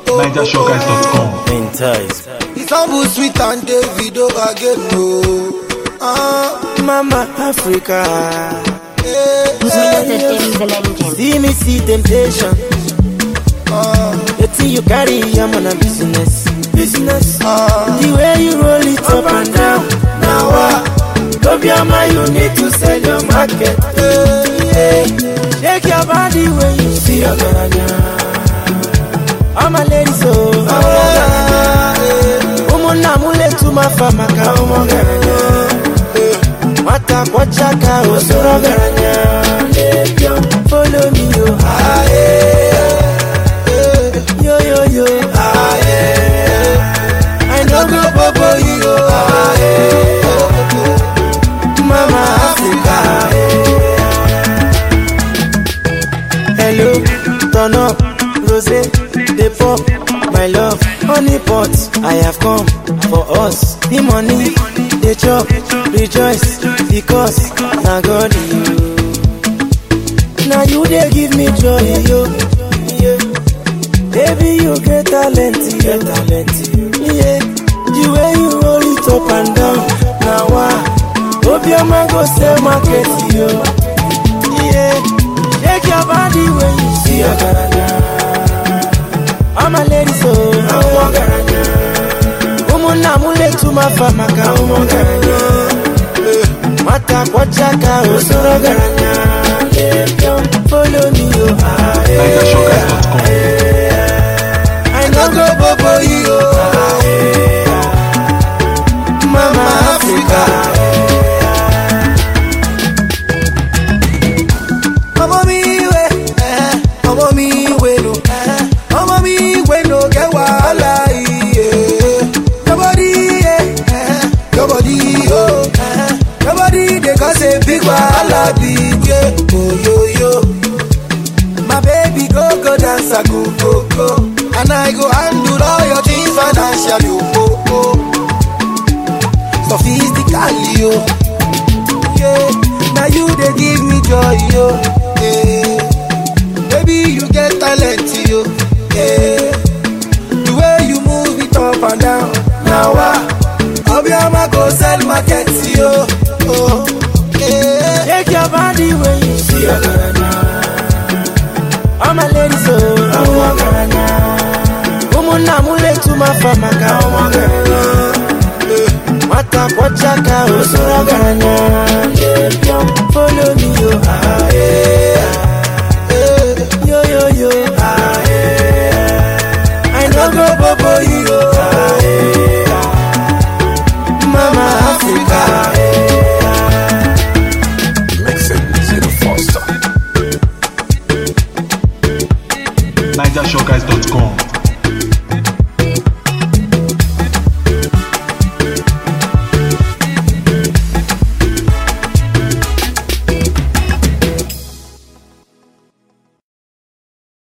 NigerShowGuys.com. It's humble, sweet and Davido again, no. Mama Africa. See me see temptation. The thing you carry, I'm on a business. The way you roll it up and down. Now Tobiama, you need to sell your market. Shake your body when you see your garanya. I'm a lady so Umuna mule tuma fama ka umongaranya. Mata kwa chaka osoro garanya. Follow me yo. Yo. I know go bobo yo. Mama Africa. Hello, turn up, rosé, they pop, my love, honey pot. I have come for us. The money, they chop, rejoice, because now God you. Now you they give me joy, yo. Yeah. Baby, you get talent, yo. Yeah. The way you roll it up and down. Now hope your man go sell market, yo. Yeah. Shake your body when you see your garanya. I'm a lady so I'm a garanya. Umuna mule tuma fama ka umongaranya. Mata kwa chaka osoro garanya. Follow me yo. NigerShowGuys.com. I know go bobo yo. Mama Africa. Ọmọ mi we no get wahala iye. Your body they cause a big wahala big yeah. Oh yo. My baby go dance a go. And I go handle all your things financially oh. Sophistically yo. Yeah. Now you they give me joy yo. Yeah. Baby, you get talent, yo. Yeah. The way you move it up and down. Now, Obiama go sell market, yo. Oh, yeah. Shake your body when you see your garanya. I'm a lady so I'm a garanya. Umuna mule tuma fama ka umongaranya. Mata kwa chaka osoro garanya. Follow me, yo. Yo. I know go bobo yo. Mama Africa. NigerShowGuys.com.